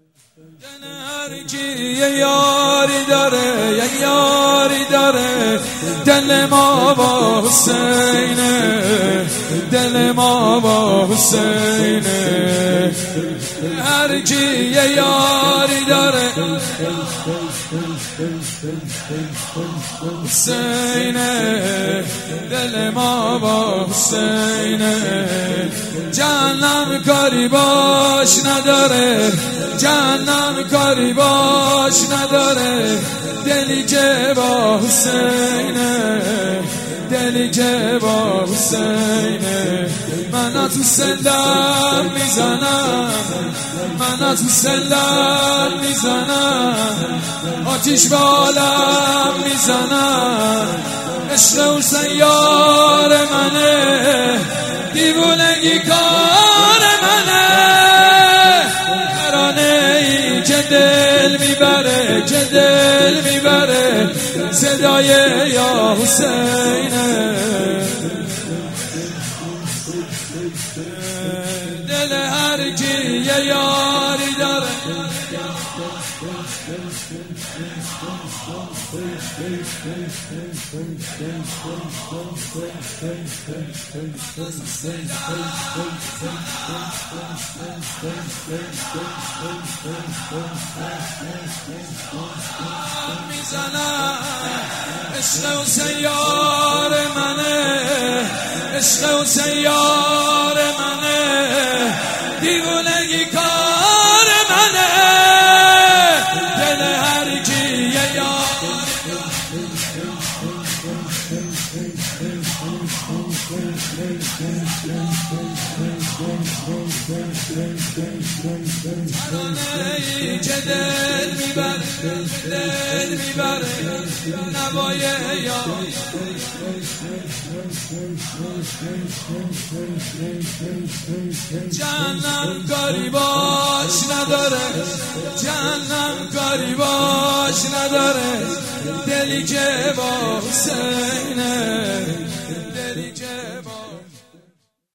هر کی یه یاری داره، یه یاری داره، دل ما با حسینه، دل ما با حسینه. هر کی یه یاری داره حسینه، دل ما با حسینه. جهنم کاری باش نداره، جهنم کاری باش نداره، دلی که با حسینه، دلی که با حسینه. من تو سندم میزنم، من تو سندم میزنم، آتیش به عالم میزنم. عشق حسین یار منه، دیوونگی کار منه. ترانه ای که دل میبره، که دل میبره، صدای یا حسینه. دل هر کی یه یاری داره، میزنم. عشق حسین یار منه، عشق حسین یار منه، دیوونگی کار منه. دل هر کی یه یار، ترانه‌ای که دل میبره، دل میبره، نوای یار. جهنم کاری باش نداره، جهنم کاری باش نداره، دلی که با حسینه.